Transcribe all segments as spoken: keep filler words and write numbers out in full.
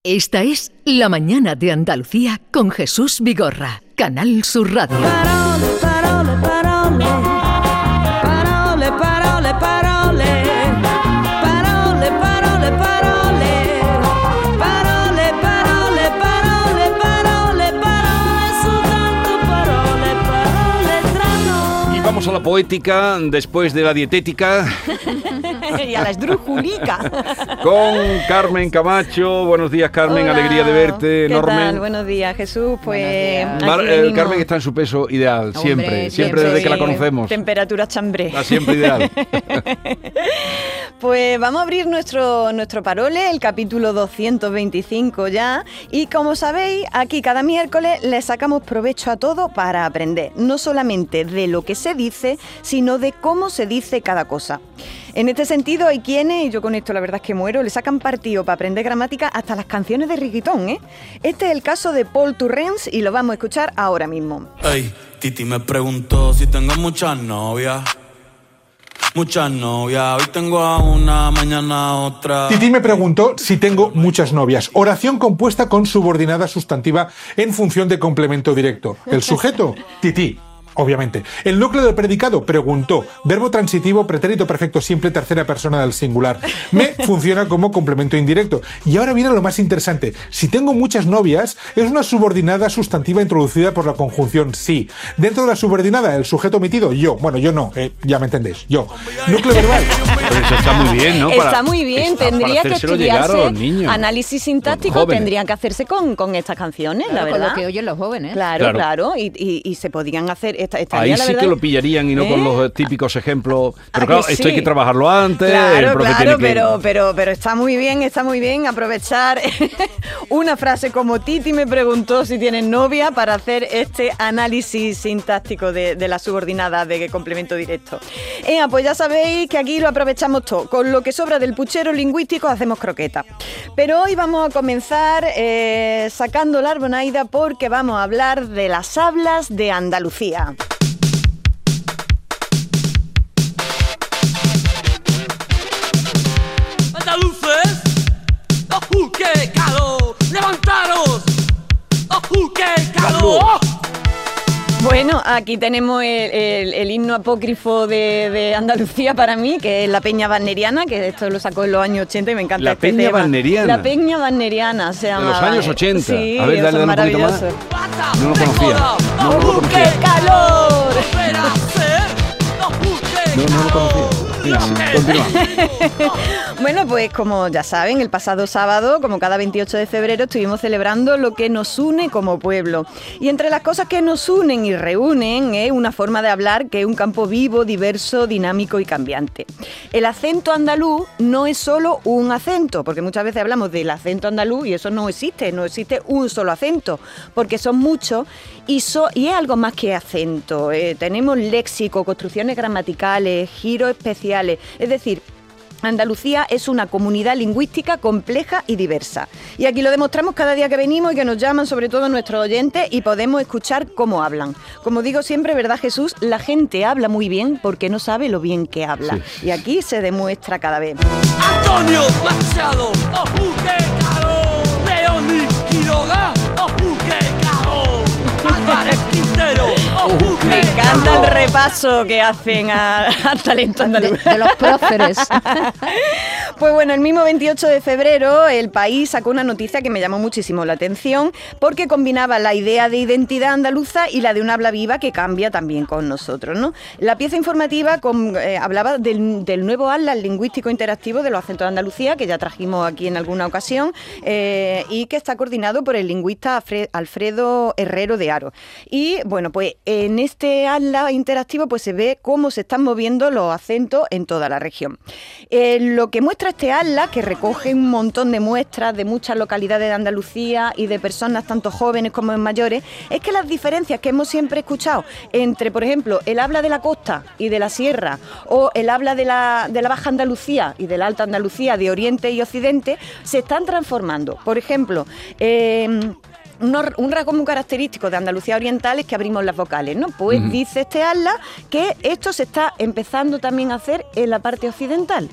Esta es La Mañana de Andalucía con Jesús Vigorra, Canal Sur Radio. Parole, parole, parole. Parole, parole, parole. Parole, parole, parole. Parole, parole, parole, parole, parole, soltanto parole, parole tra noi. Y vamos a la poética después de la dietética. Y a la esdrújulica. Con Carmen Camacho. Buenos días, Carmen. Hola. Alegría de verte, ¿Qué enorme. tal? Buenos días, Jesús. Pues Mar- aquí eh, venimos. Carmen está en su peso ideal, Hombre, siempre, siempre, siempre desde que la conocemos. Temperatura chambré. Está siempre ideal. Pues vamos a abrir nuestro, nuestro parole, el capítulo doscientos veinticinco ya. Y como sabéis, aquí cada miércoles le sacamos provecho a todo para aprender. No solamente de lo que se dice, sino de cómo se dice cada cosa. En este sentido hay quienes, y yo con esto la verdad es que muero, le sacan partido para aprender gramática hasta las canciones de reggaetón, ¿eh? Este es el caso de Paul Turrens y lo vamos a escuchar ahora mismo. Ey, Titi me preguntó si tengo muchas novias. Muchas novias, hoy tengo a una, mañana a otra. Titi me preguntó si tengo muchas novias. Oración compuesta con subordinada sustantiva en función de complemento directo. El sujeto, Titi. Obviamente. El núcleo del predicado, preguntó. Verbo transitivo, pretérito perfecto simple, tercera persona del singular. Me funciona como complemento indirecto. Y ahora viene lo más interesante. Si tengo muchas novias, es una subordinada sustantiva introducida por la conjunción sí. Dentro de la subordinada, el sujeto omitido, yo. Bueno, yo no, eh, ya me entendéis, yo. Núcleo verbal. Pero eso está muy bien, ¿no? Está Para- muy bien, está tendría para que hacérselo llegar a estudiarse los niños, análisis sintáctico, jóvenes. tendrían que hacerse con, con estas canciones, Claro, la con verdad. lo que oyen los jóvenes. Claro, Claro. claro, y, y, y se podían hacer... Esta, Ahí estaría, la sí verdad, que lo pillarían y no con ¿Eh? los típicos ejemplos. Pero ¿A claro, que esto hay sí? que trabajarlo antes. el Claro, profe claro, tiene que- pero, pero, pero está muy bien, está muy bien aprovechar una frase como Titi me preguntó si tienes novia para hacer este análisis sintáctico de, de la subordinada de complemento directo. Ea, pues ya sabéis que aquí lo aprovechamos todo. Con lo que sobra del puchero lingüístico hacemos croqueta. Pero hoy vamos a comenzar eh, sacando la arbonaida porque vamos a hablar de las hablas de Andalucía. Andaluces, ¡ojú, qué calor! ¡Levantaros! ¡Ojú, qué calor! Bueno, aquí tenemos el, el- el himno apócrifo de, de Andalucía para mí, que es la Peña Wagneriana, que esto lo sacó en los años ochenta y me encanta La este Peña tema. Wagneriana. La Peña Wagneriana se llama. los años ochenta. Sí, A ver, dale, eso es dale un poquito más. maravilloso. No lo conocía. No lo ¡Ojú, conocía. qué calor! ¡Espérase! ¡Ojú, qué No, no lo conocía. Venga, continúa. Bueno, pues como ya saben, el pasado sábado, como cada veintiocho de febrero, estuvimos celebrando lo que nos une como pueblo. Y entre las cosas que nos unen y reúnen es una forma de hablar que es un campo vivo, diverso, dinámico y cambiante. El acento andaluz no es solo un acento, porque muchas veces hablamos del acento andaluz y eso no existe, no existe un solo acento, porque son muchos y, so- y es algo más que acento. Eh, tenemos léxico, construcciones gramaticales, giros especiales, es decir, Andalucía es una comunidad lingüística compleja y diversa. Y aquí lo demostramos cada día que venimos y que nos llaman, sobre todo nuestros oyentes, y podemos escuchar cómo hablan. Como digo siempre, ¿verdad, Jesús? La gente habla muy bien porque no sabe lo bien que habla. Sí, sí, y aquí se demuestra cada vez. Antonio Machado, ¡ojú, qué calor! Leoni Quiroga, ¡ojú, qué calor! Álvarez Quintero, ¡ojú, qué Me encanta calor! el repaso que hacen a- al talento De, andaluz. de los próceres. Pues bueno, el mismo veintiocho de febrero El País sacó una noticia que me llamó muchísimo la atención porque combinaba la idea de identidad andaluza y la de un habla viva que cambia también con nosotros, ¿no? La pieza informativa con, eh, hablaba del, del nuevo atlas lingüístico interactivo de los acentos de Andalucía, que ya trajimos aquí en alguna ocasión, eh, y que está coordinado por el lingüista Alfre- Alfredo Herrero de Aro. Y bueno, pues en este atlas interactivo pues se ve cómo se están moviendo los acentos en toda la región. Eh, lo que muestra este atlas, que recoge un montón de muestras de muchas localidades de Andalucía y de personas tanto jóvenes como mayores, es que las diferencias que hemos siempre escuchado entre, por ejemplo, el habla de la costa y de la sierra, o el habla de la, de la Baja Andalucía y de la Alta Andalucía, de Oriente y Occidente, se están transformando. Por ejemplo, eh, uno- un rasgo muy característico de Andalucía Oriental es que abrimos las vocales, ¿no? Pues Ujú. dice este atlas que esto se está empezando también a hacer en la parte occidental.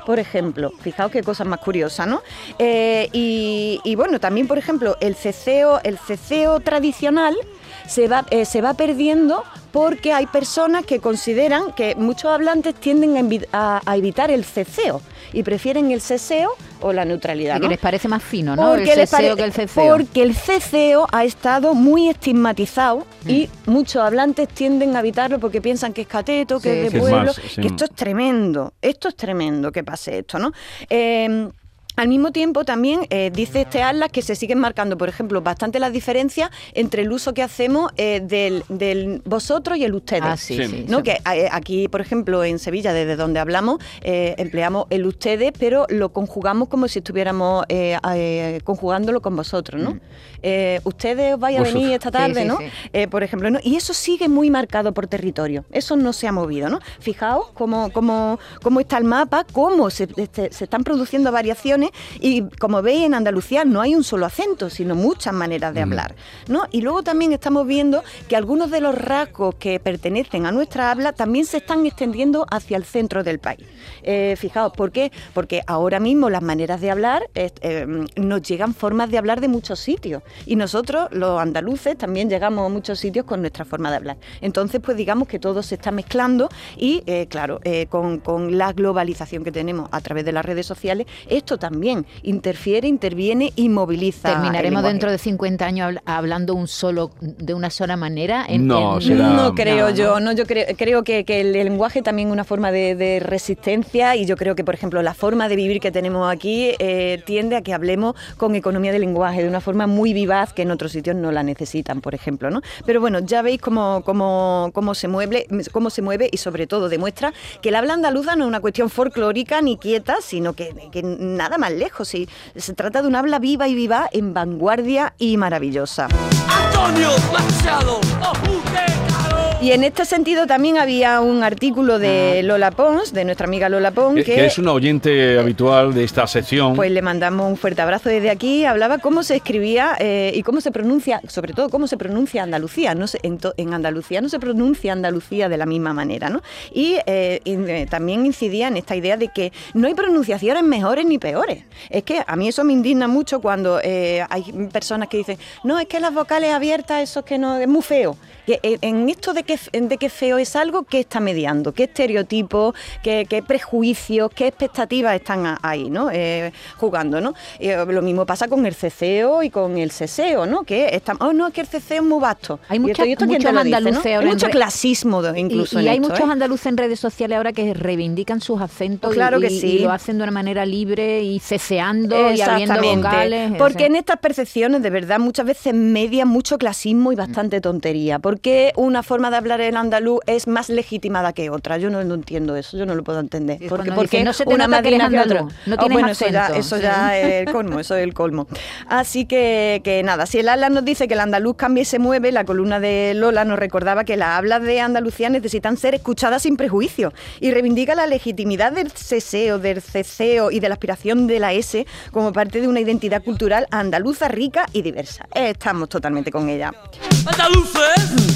por ejemplo. Fijaos qué cosas más curiosas, ¿no? Eh, y, y bueno, también, por ejemplo, el ceceo, el ceceo tradicional se va, eh, se va perdiendo porque hay personas que consideran que muchos hablantes tienden a, envi- a, a evitar el ceceo y prefieren el ceseo o la neutralidad, Porque ¿no? les parece más fino, ¿no? Porque el les ceseo pare- que el ceceo. Porque el ceceo ha estado muy estigmatizado mm. y muchos hablantes tienden a evitarlo porque piensan que es cateto, que Sí, es de sí. pueblo, Es más, sí. que esto es tremendo, esto es tremendo que pase esto, ¿no? Eh, Al mismo tiempo también eh, dice este atlas que se siguen marcando, por ejemplo, bastante las diferencias entre el uso que hacemos eh, del, del vosotros y el ustedes. Ah, sí, Sí. sí. ¿No? sí. Que eh, aquí, por ejemplo, en Sevilla, desde donde hablamos, eh, empleamos el ustedes, pero lo conjugamos como si estuviéramos eh, eh, conjugándolo con vosotros, ¿no? Mm. Eh, ustedes os vais a Vosotros. venir esta tarde, Sí, sí, ¿no? sí. Eh, por ejemplo, ¿no? Y eso sigue muy marcado por territorio. Eso no se ha movido, ¿no? Fijaos cómo, cómo, cómo está el mapa, cómo se, se, se están produciendo variaciones y, como veis, en Andalucía no hay un solo acento, sino muchas maneras de hablar, ¿no? Y luego también estamos viendo que algunos de los rasgos que pertenecen a nuestra habla también se están extendiendo hacia el centro del país. Eh, fijaos, ¿por qué? Porque ahora mismo las maneras de hablar, eh, eh, nos llegan formas de hablar de muchos sitios y nosotros, los andaluces, también llegamos a muchos sitios con nuestra forma de hablar. Entonces, pues digamos que todo se está mezclando y, eh, claro, eh, con, con la globalización que tenemos a través de las redes sociales, esto también interfiere, interviene y moviliza. ¿Terminaremos el lenguaje. dentro de cincuenta años habl- hablando un solo de una sola manera? En- No, en- será- No creo No, yo, no. no, yo creo, creo que, que el lenguaje también es una forma de, de resistencia y yo creo que, por ejemplo, la forma de vivir que tenemos aquí eh, tiende a que hablemos con economía de lenguaje de una forma muy vivaz que en otros sitios no la necesitan, por ejemplo, ¿no? Pero bueno, ya veis cómo, cómo, cómo se mueve, cómo se mueve y sobre todo demuestra que el habla andaluza no es una cuestión folclórica ni quieta, sino que, que nada más lejos, sí, se trata de un habla viva y viva en vanguardia y maravillosa. Antonio Machado, Ojutecaro. Y en este sentido también había un artículo de Lola Pons, de nuestra amiga Lola Pons, Que, que, que es una oyente habitual de esta sección. pues le mandamos un fuerte abrazo desde aquí. Hablaba cómo se escribía eh, y cómo se pronuncia, sobre todo cómo se pronuncia Andalucía. No se, en, to- en Andalucía no se pronuncia Andalucía de la misma manera, ¿no? Y eh, in- eh, también incidía en esta idea de que no hay pronunciaciones mejores ni peores. Es que a mí eso me indigna mucho cuando eh, hay personas que dicen, no, es que las vocales abiertas, eso es que no, es muy feo. Que, eh, en esto de que, de que feo es algo, ¿qué está mediando? ¿Qué estereotipos, qué, qué prejuicios, qué expectativas están a- ahí, ¿no? Eh, jugando, ¿no? Eh, lo mismo pasa con el ceceo y con el seseo, ¿no? Que están, oh, no, es que el ceceo es muy vasto. Hay ¿Y mucha- esto, y esto quién muchos te lo dice, andaluces no? Hay ahora en mucho re- clasismo de- incluso y, y en hay esto, muchos ¿eh? andaluces en redes sociales ahora que reivindican sus acentos Claro y, que y- sí. y lo hacen de una manera libre y ceceando y abriendo Exactamente. vocales. Porque o sea. en estas percepciones, de verdad, muchas veces median mucho clasismo y bastante tontería. Porque una forma de hablar el andaluz es más legitimada que otra. Yo no, no entiendo eso, yo no lo puedo entender. Sí, es Porque, cuando porque dicen, no se te una nota más que eres digna que andaluz, otra. no Oh, tienes bueno, eso ya, acento. eso Sí. ya es el colmo, eso es el colmo. Así que, que nada, si el Atlas nos dice que el andaluz cambia y se mueve, la columna de Lola nos recordaba que las hablas de Andalucía necesitan ser escuchadas sin prejuicio y reivindica la legitimidad del ceseo, del ceseo y de la aspiración de la S como parte de una identidad cultural andaluza rica y diversa. Estamos totalmente con ella. Andaluces,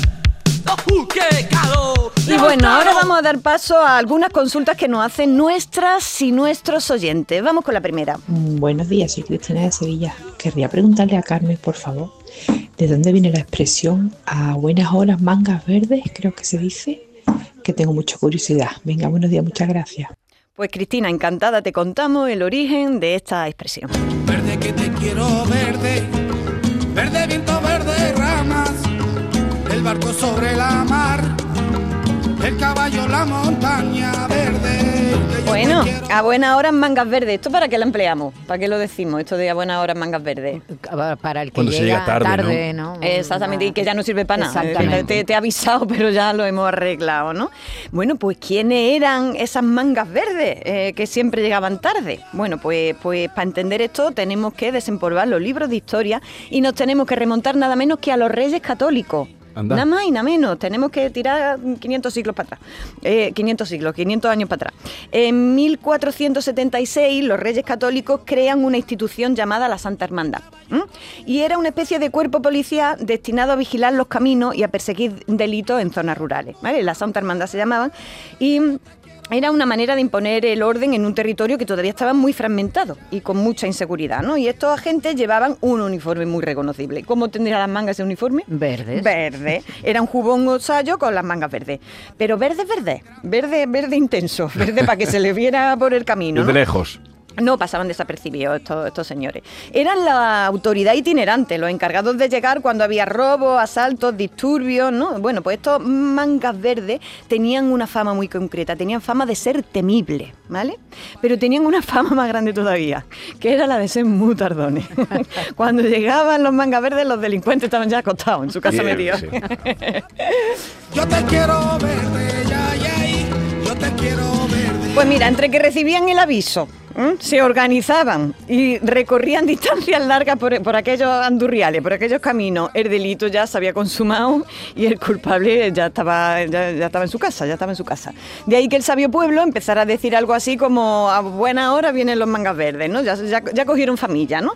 Ojutecaro. Y bueno, ahora vamos a dar paso a algunas consultas que nos hacen nuestras y nuestros oyentes. Vamos con la primera. Mm, Buenos días, soy Cristina de Sevilla. Querría preguntarle a Carmen, por favor, ¿de dónde viene la expresión a buenas horas mangas verdes? Creo que se dice, que tengo mucha curiosidad. Venga, buenos días, muchas gracias. Pues Cristina, encantada te contamos el origen de esta expresión. Verde que te quiero verde, verde viento, verde ramas, el barco sobre la mar, el caballo la montaña verde. que yo Bueno, te quiero. a buenas horas mangas verdes. ¿Esto para qué lo empleamos? ¿Para qué lo decimos? Esto de a buenas horas mangas verdes. Para el que Cuando se llega llega tarde, ¿no? Exactamente, y que ya no sirve para nada. Exactamente. Te, te he avisado, pero ya lo hemos arreglado, ¿no? Bueno, pues ¿quiénes eran esas mangas verdes eh, que siempre llegaban tarde? Bueno, pues, pues para entender esto tenemos que desempolvar los libros de historia y nos tenemos que remontar nada menos que a los Reyes Católicos. Anda. Nada más y nada menos, tenemos que tirar quinientos siglos para atrás, eh, quinientos siglos, quinientos años para atrás. En mil cuatrocientos setenta y seis los Reyes Católicos crean una institución llamada la Santa Hermandad, ¿m? Y era una especie de cuerpo policial destinado a vigilar los caminos y a perseguir delitos en zonas rurales, ¿vale? La Santa Hermandad se llamaban y era una manera de imponer el orden en un territorio que todavía estaba muy fragmentado y con mucha inseguridad, ¿no? Y estos agentes llevaban un uniforme muy reconocible. ¿Cómo tendría las mangas ese uniforme? Verdes. Verde. Era un jubón o sayo con las mangas verdes. Pero verde, verde. Verde, verde intenso. Verde para que se le viera por el camino, ¿no? Desde lejos. No pasaban desapercibidos estos, estos señores. Eran la autoridad itinerante, los encargados de llegar cuando había robos, asaltos, disturbios, ¿no? Bueno, pues estos mangas verdes tenían una fama muy concreta, tenían fama de ser temibles, ¿vale? Pero tenían una fama más grande todavía, que era la de ser muy tardones. Cuando llegaban los mangas verdes, los delincuentes estaban ya acostados en su casa Bien, metidos. sí. Yo te quiero verde, ya, ya, y yo te quiero verde. Pues mira, entre que recibían el aviso, ¿eh? se organizaban y recorrían distancias largas por, por aquellos andurriales, por aquellos caminos, el delito ya se había consumado y el culpable ya estaba, ya, ya estaba en su casa, ya estaba en su casa. De ahí que el sabio pueblo empezara a decir algo así como a buena hora vienen los mangas verdes, ¿no? Ya, ya, ya cogieron familia, ¿no?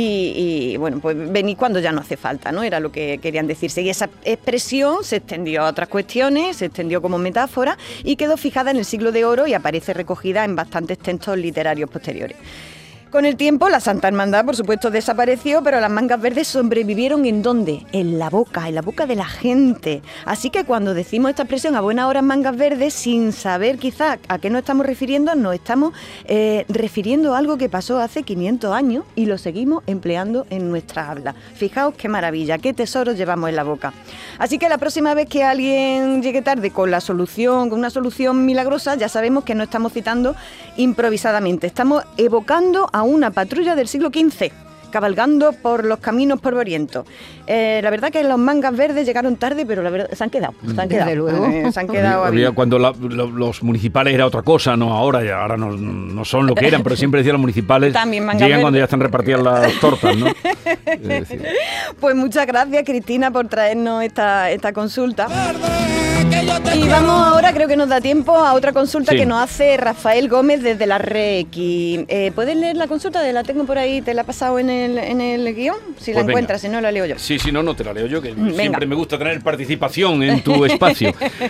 Y, y bueno, pues venid cuando ya no hace falta, ¿no? Era lo que querían decirse. Y esa expresión se extendió a otras cuestiones, se extendió como metáfora y quedó fijada en el siglo de oro y aparece recogida en bastantes textos literarios posteriores. Con el tiempo, la Santa Hermandad, por supuesto, desapareció, pero las mangas verdes sobrevivieron ¿en dónde? En la boca, en la boca de la gente. Así que cuando decimos esta expresión a buena hora mangas verdes, sin saber quizás a qué nos estamos refiriendo, nos estamos eh, refiriendo a algo que pasó hace quinientos años y lo seguimos empleando en nuestra habla. Fijaos qué maravilla, qué tesoros llevamos en la boca. Así que la próxima vez que alguien llegue tarde con la solución, con una solución milagrosa, ya sabemos que no estamos citando improvisadamente, estamos evocando a una patrulla del siglo quince, cabalgando por los caminos polvorientos. Eh, la verdad que los mangas verdes llegaron tarde, pero la verdad se han quedado. Se han quedado. Desde luego. Eh, se han quedado Había ahí. cuando la- lo- los municipales era otra cosa, no ahora, ya, ahora no, no son lo que eran, pero siempre decían los municipales También mangas llegan cuando verdes. ya están repartidas las tortas, ¿no? Es decir, Pues muchas gracias, Cristina, por traernos esta, esta consulta. Verde, que yo te Y quiero vamos ahora, creo que nos da tiempo, a otra consulta Sí. que nos hace Rafael Gómez desde la Reiki. Eh, ¿Puedes leer la consulta? La tengo por ahí, te la he pasado en el, en el guión. Si la Pues venga. encuentras, si no, la leo yo. sí, sí, no, no te la leo yo, que Venga. siempre me gusta tener participación en tu espacio.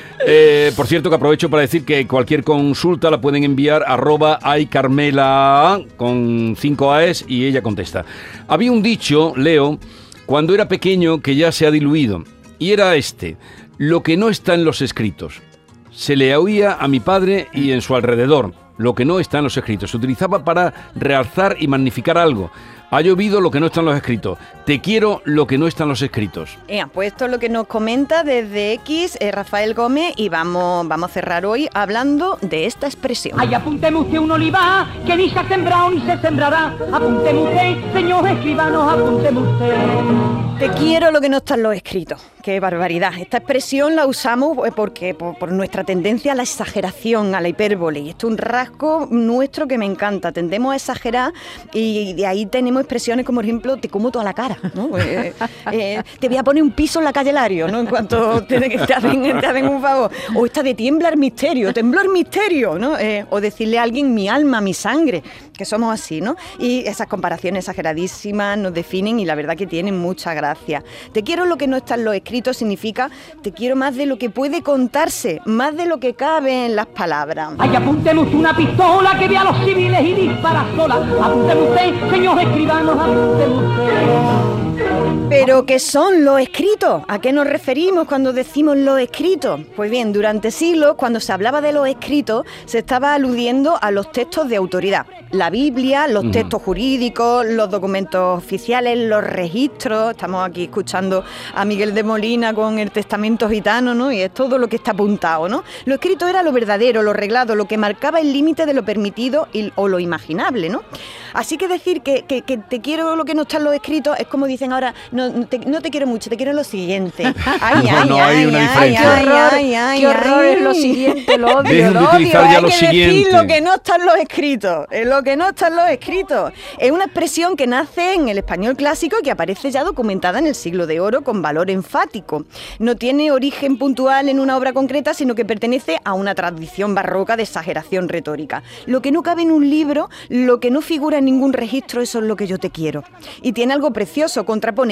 Eh, por cierto, que aprovecho para decir que cualquier consulta la pueden enviar arroba aycarmela con cinco aes y ella contesta. Había un dicho, Leo, cuando era pequeño que ya se ha diluido, y era este: lo que no está en los escritos. Se le oía a mi padre y en su alrededor, lo que no está en los escritos. Se utilizaba para realzar y magnificar algo. Ha llovido lo que no está en los escritos. Te quiero lo que no está en los escritos. Ea, pues esto es lo que nos comenta desde X eh, Rafael Gómez y vamos, vamos a cerrar hoy hablando de esta expresión. Ay, apúnteme usted un olivar que ni se ha sembrado ni se sembrará. Apúnteme usted, señor escribano, apúnteme usted. Te quiero lo que no está en los escritos. Qué barbaridad. Esta expresión la usamos eh, porque por, por nuestra tendencia a la exageración, a la hipérbole. Y esto es un rasgo nuestro que me encanta. Tendemos a exagerar y de ahí tenemos expresiones como, por ejemplo, te como toda la cara, ¿no? Eh, eh, te voy a poner un piso en la calle Lario, ¿no? En cuanto te, te, hacen, te hacen un favor. O esta de tiembla el misterio, tembló el misterio, ¿no? Eh, o decirle a alguien mi alma, mi sangre, que somos así, ¿no? Y esas comparaciones exageradísimas nos definen y la verdad que tienen mucha gracia. Te quiero lo que no está en los escritos significa te quiero más de lo que puede contarse, más de lo que cabe en las palabras. Ay, apúnteme usted una pistola que vea a los civiles y dispara sola. Apúnteme usted, señor escribano, apúnteme usted. ¿Pero qué son los escritos? ¿A qué nos referimos cuando decimos los escritos? Pues bien, durante siglos, cuando se hablaba de los escritos, se estaba aludiendo a los textos de autoridad. La Biblia, los textos jurídicos, los documentos oficiales, los registros. Estamos aquí escuchando a Miguel de Molina con el testamento gitano, ¿no? Y es todo lo que está apuntado, ¿no? Lo escrito era lo verdadero, lo reglado, lo que marcaba el límite de lo permitido y, o lo imaginable, ¿no? Así que decir que, que, que te quiero lo que no está en los escritos es como dicen ahora, no, no, te, no te quiero mucho, te quiero lo siguiente. Ay, No, ay, no hay ay, una ay, diferencia. ay, Qué horror, ay, ay, qué horror ay. es lo siguiente, lo odio, Dejen de lo odio. utilizar ya Hay lo que siguiente. decir lo que no está en los escritos, eh, lo que no está en los escritos. Es una expresión que nace en el español clásico y que aparece ya documentada en el siglo de oro con valor enfático. No tiene origen puntual en una obra concreta, sino que pertenece a una tradición barroca de exageración retórica. Lo que no cabe en un libro, lo que no figura en ningún registro, eso es lo que yo te quiero. Y tiene algo precioso, contrapone lo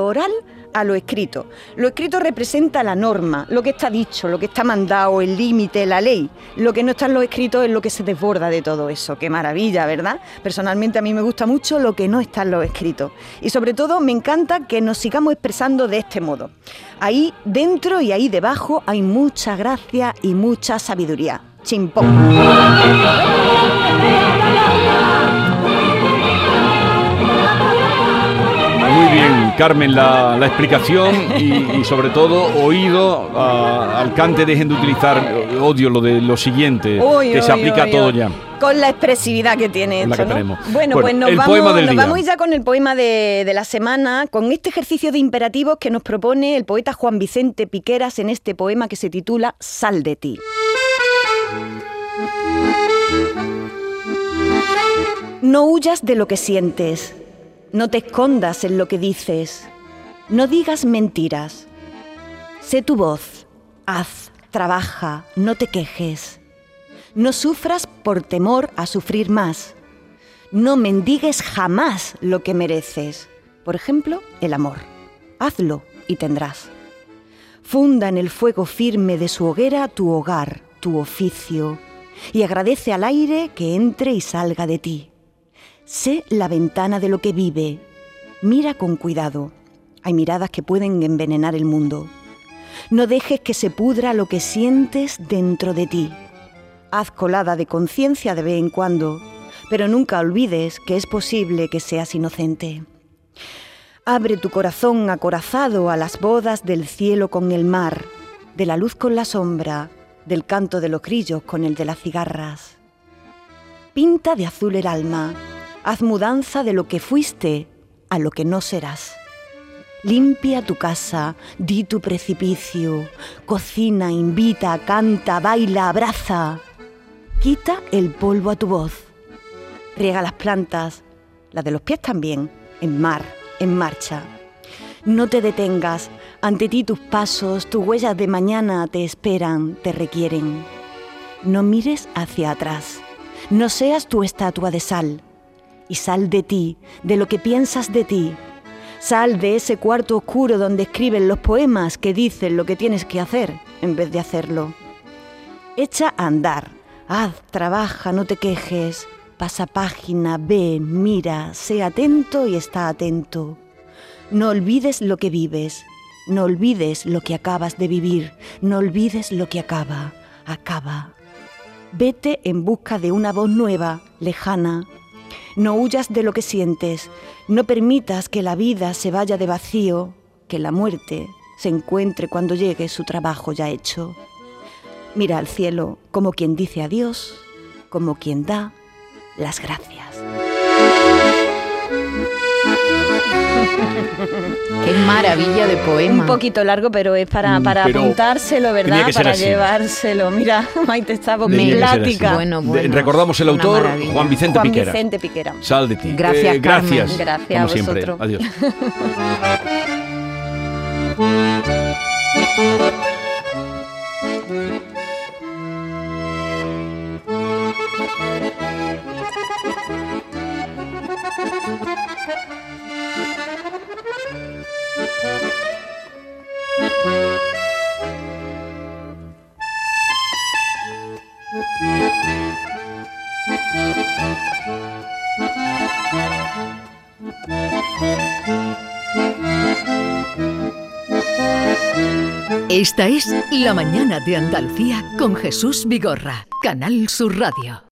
oral a lo escrito. Lo escrito representa la norma, lo que está dicho, lo que está mandado, el límite, la ley. Lo que no está en lo escrito es lo que se desborda de todo eso. ¡Qué maravilla!, ¿verdad? Personalmente a mí me gusta mucho lo que no está en lo escrito. Y sobre todo me encanta que nos sigamos expresando de este modo. Ahí dentro y ahí debajo hay mucha gracia y mucha sabiduría. Chimpón. Muy bien, Carmen, la, la explicación y, y sobre todo oído a, al cante. Dejen de utilizar, odio lo de lo siguiente, Uy, que uy, se aplica uy, a todo uy. ya. Con la expresividad que tiene La esto, que ¿no? tenemos. Bueno, Bueno, pues nos, el vamos, poema del nos día. vamos ya con el poema de, de la semana, con este ejercicio de imperativos que nos propone el poeta Juan Vicente Piqueras en este poema que se titula Sal de ti. No huyas de lo que sientes, no te escondas en lo que dices, no digas mentiras. Sé tu voz, haz, trabaja, no te quejes. No sufras por temor a sufrir más. No mendigues jamás lo que mereces. Por ejemplo, el amor. Hazlo y tendrás. Funda en el fuego firme de su hoguera tu hogar, tu oficio, y agradece al aire que entre y salga de ti. Sé la ventana de lo que vive. Mira con cuidado. Hay miradas que pueden envenenar el mundo. No dejes que se pudra lo que sientes dentro de ti. Haz colada de conciencia de vez en cuando, pero nunca olvides que es posible que seas inocente. Abre tu corazón acorazado a las bodas del cielo con el mar, de la luz con la sombra, del canto de los grillos con el de las cigarras. Pinta de azul el alma, haz mudanza de lo que fuiste a lo que no serás. Limpia tu casa, di tu precipicio, cocina, invita, canta, baila, abraza. Quita el polvo a tu voz. Riega las plantas, las de los pies también, en mar, en marcha. No te detengas, ante ti tus pasos, tus huellas de mañana te esperan, te requieren. No mires hacia atrás, no seas tu estatua de sal. Y sal de ti, de lo que piensas de ti. Sal de ese cuarto oscuro donde escriben los poemas que dicen lo que tienes que hacer en vez de hacerlo. Echa a andar. Haz, trabaja, no te quejes, pasa página, ve, mira, sé atento y está atento. No olvides lo que vives, no olvides lo que acabas de vivir, no olvides lo que acaba, acaba. Vete en busca de una voz nueva, lejana. No huyas de lo que sientes, no permitas que la vida se vaya de vacío, que la muerte se encuentre cuando llegue su trabajo ya hecho. Mira al cielo como quien dice adiós, como quien da las gracias. Qué maravilla de poema. Un poquito largo, pero es para, para Pero apuntárselo, tenía ¿verdad? que ser Para así. llevárselo. Mira, Maite está Tenía que ser así. plática. Bueno, De- bueno. recordamos el una autor, maravilla. Juan Vicente Juan Piquera. Vicente Piquera. Sal de ti. Gracias, Carmen. Gracias. Gracias como a siempre. vosotros. Adiós. Esta es La Mañana de Andalucía con Jesús Vigorra, Canal Sur Radio.